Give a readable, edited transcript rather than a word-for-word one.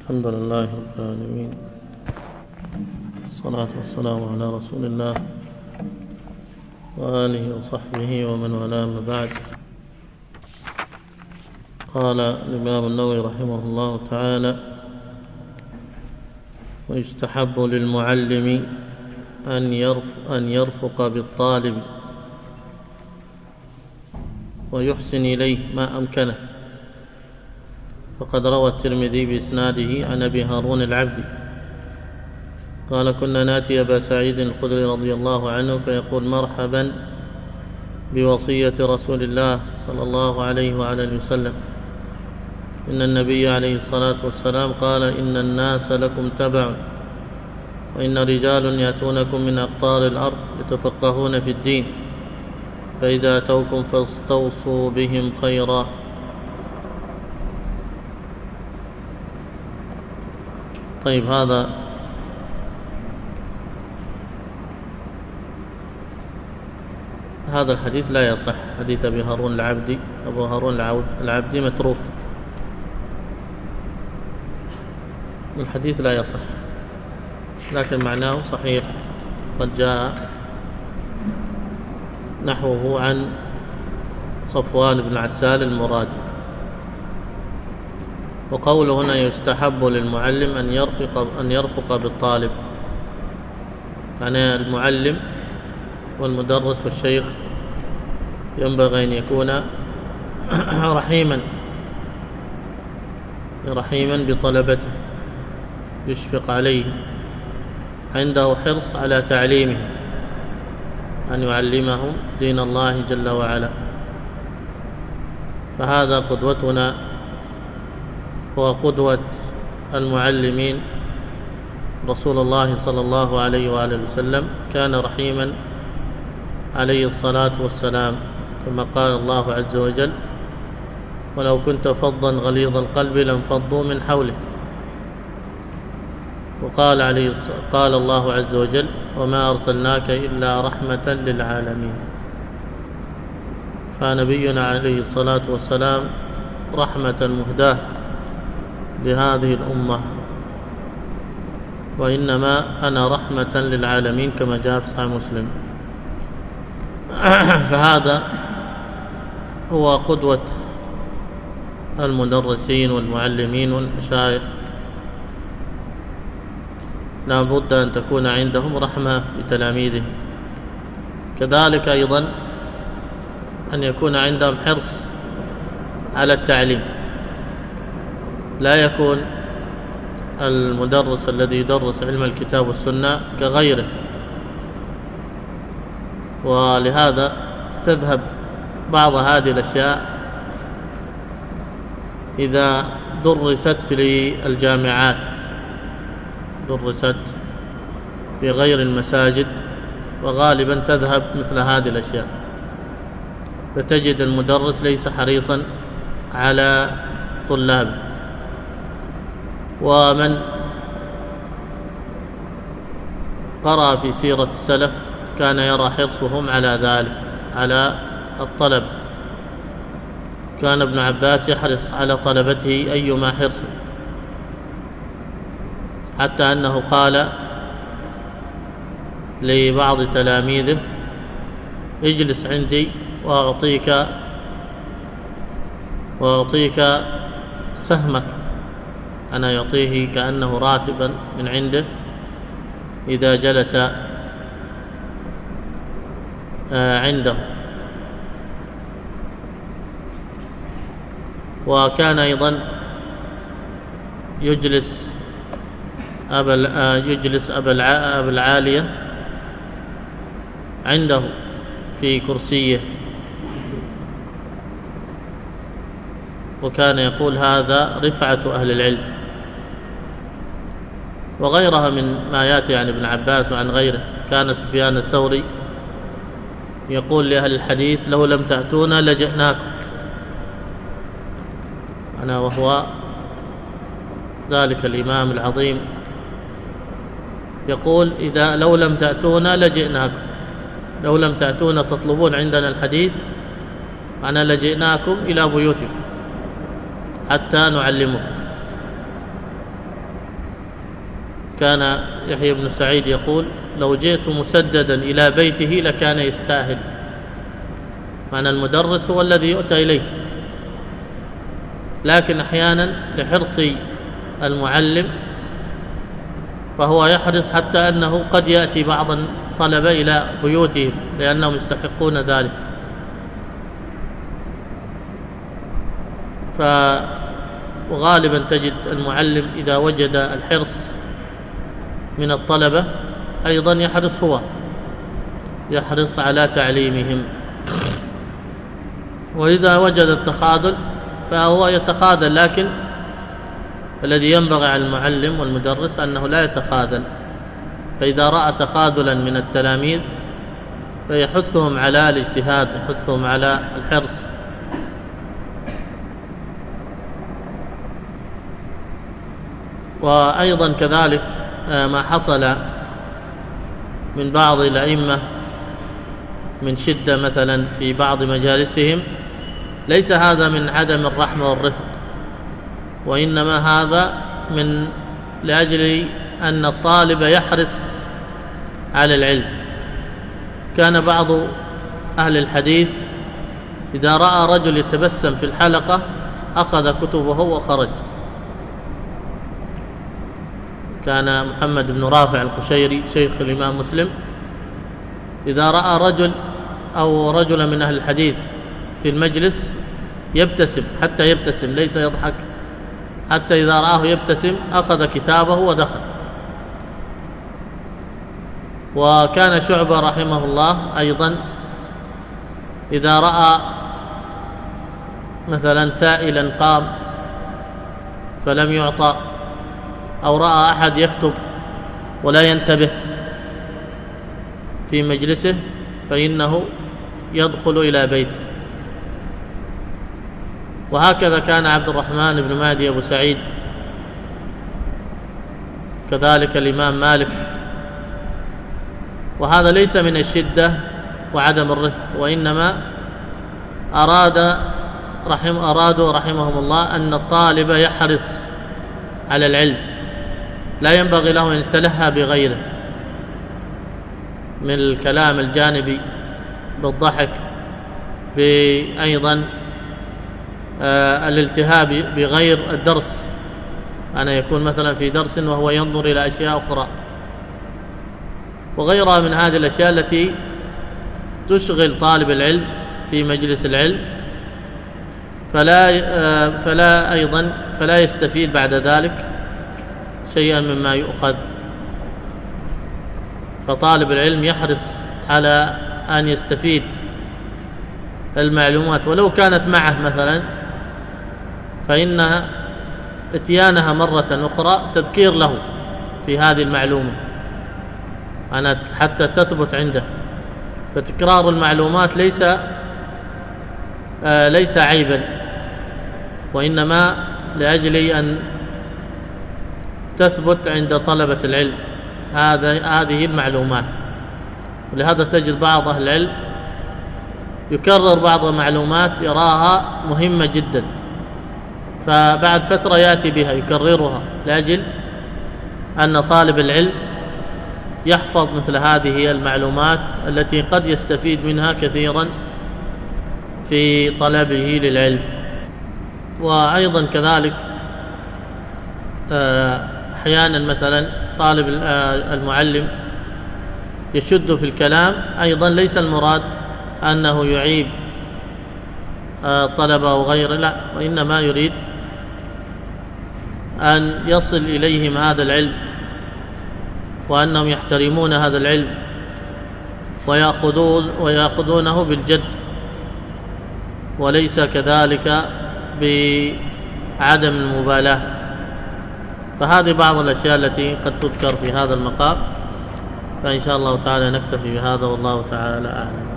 الحمد لله رب العالمين، الصلاة والسلام على رسول الله وآله وصحبه ومن والاه، أما بعد. قال الإمام النووي رحمه الله تعالى: ويستحب للمعلم أن يرفق بالطالب ويحسن إليه ما أمكنه. فقد روى الترمذي بإسناده عن أبي هارون العبدي قال: كنا ناتي أبا سعيد الخدري رضي الله عنه فيقول: مرحبا بوصية رسول الله صلى الله عليه وعلى وسلم، إن النبي عليه الصلاة والسلام قال: إن الناس لكم تبع، وإن رجال يأتونكم من أقطار الأرض يتفقهون في الدين، فإذا أتوكم فاستوصوا بهم خيرا. طيب، هذا الحديث لا يصح، حديث أبي هارون العبدي. أبو هارون العبدي متروك، الحديث لا يصح، لكن معناه صحيح. قد جاء نحوه عن صفوان بن عسال المرادي. وقوله هنا: يستحب للمعلم أن يرفق بالطالب، يعني المعلم والمدرس والشيخ ينبغي أن يكون رحيما بطلبته، يشفق عليهم، عنده حرص على تعليمهم، أن يعلمهم دين الله جل وعلا. فهذا قدوتنا وقدوة المعلمين. رسول الله صلى الله عليه وآله وسلم كان رحيما عليه الصلاة والسلام، كما قال الله عز وجل: ولو كنت فظا غليظ القلب لانفضوا من حولك. قال الله عز وجل: وما أرسلناك إلا رحمة للعالمين. فنبينا عليه الصلاة والسلام رحمة مهداة لهذه الأمة، وإنما أنا رحمة للعالمين كما جاء في صحيح مسلم. فهذا هو قدوة المدرسين والمعلمين والمشايخ، لا بد أن تكون عندهم رحمة بتلاميذهم. كذلك أيضا أن يكون عندهم حرص على التعليم، لا يكون المدرس الذي يدرس علم الكتاب والسنة كغيره، ولهذا تذهب بعض هذه الأشياء إذا درست في الجامعات، درست في غير المساجد، وغالبا تذهب مثل هذه الأشياء، فتجد المدرس ليس حريصا على طلابه. ومن قرأ في سيرة السلف كان يرى حرصهم على ذلك، على الطلب. كان ابن عباس يحرص على طلبته أيما حرص، حتى أنه قال لبعض تلاميذه: اجلس عندي وأعطيك سهمك. أنا يعطيه كأنه راتبا من عنده إذا جلس عنده. وكان أيضا يجلس أبا العالية عنده في كرسيه، وكان يقول: هذا رفعة أهل العلم. وغيرها من ما يأتي عن ابن عباس وعن غيره. كان سفيان الثوري يقول لأهل الحديث: لو لم تأتونا لجئناكم. وهو ذلك الإمام العظيم يقول: لو لم تأتونا لجئناكم، لو لم تأتونا تطلبون عندنا الحديث لجئناكم إلى بيوتكم حتى نعلمكم. كان يحيى بن سعيد يقول: لو جئت مسددا إلى بيته لكان يستاهل. معنى المدرس هو الذي يؤتى إليه، لكن أحيانا لحرص المعلم فهو يحرص حتى أنه قد يأتي بعض الطلبة إلى بيوتهم لأنهم يستحقون ذلك. وغالبا تجد المعلم إذا وجد الحرص من الطلبة أيضا يحرص على تعليمهم، وإذا وجد التخاذل فهو يتخاذل، لكن الذي ينبغي على المعلم والمدرس أنه لا يتخاذل، فإذا رأى تخاذلا من التلاميذ فيحثهم على الاجتهاد، يحثهم على الحرص. وأيضا كذلك ما حصل من بعض الأئمة من شدة مثلا في بعض مجالسهم، ليس هذا من عدم الرحمة والرفق، وإنما هذا من لأجل أن الطالب يحرص على العلم. كان بعض أهل الحديث إذا رأى رجل يتبسم في الحلقة أخذ كتبه وخرج. كان محمد بن رافع القشيري شيخ الإمام مسلم إذا رأى رجل أو رجلا من أهل الحديث في المجلس يبتسم، حتى يبتسم ليس يضحك، حتى إذا رآه يبتسم أخذ كتابه ودخل. وكان شعبة رحمه الله أيضا إذا رأى مثلا سائلا قام فلم يعطى، أو رأى أحد يكتب ولا ينتبه في مجلسه فإنه يدخل إلى بيته. وهكذا كان عبد الرحمن بن مهدي أبو سعيد، كذلك الإمام مالك. وهذا ليس من الشدة وعدم الرفق، وإنما أرادوا رحمهم الله أن الطالب يحرص على العلم، لا ينبغي له أن يتلهى بغيره من الكلام الجانبي بالضحك، أيضا الالتهاب بغير الدرس، أن يكون مثلا في درس وهو ينظر إلى أشياء أخرى وغيرها من هذه الأشياء التي تشغل طالب العلم في مجلس العلم، فلا يستفيد بعد ذلك شيئا مما يؤخذ. فطالب العلم يحرص على أن يستفيد المعلومات ولو كانت معه مثلا، فإن اتيانها مرة أخرى تذكير له في هذه المعلومة حتى تثبت عنده. فتكرار المعلومات ليس عيبا، وإنما لأجل أن تثبت عند طلبة العلم هذه المعلومات. ولهذا تجد بعض أهل العلم يكرر بعض المعلومات يراها مهمة جدا، فبعد فترة يأتي بها يكررها لأجل أن طالب العلم يحفظ مثل هذه المعلومات التي قد يستفيد منها كثيرا في طلبه للعلم. وأيضا كذلك أحيانا مثلا طالب المعلم يشد في الكلام، أيضا ليس المراد أنه يعيب طلبه وغيره، لا، وإنما يريد أن يصل إليهم هذا العلم وأنهم يحترمون هذا العلم ويأخذونه بالجد، وليس كذلك بعدم المبالاة. فهذه بعض الأشياء التي قد تذكر في هذا المقام، فإن شاء الله تعالى نكتفي بهذا، والله تعالى أعلم.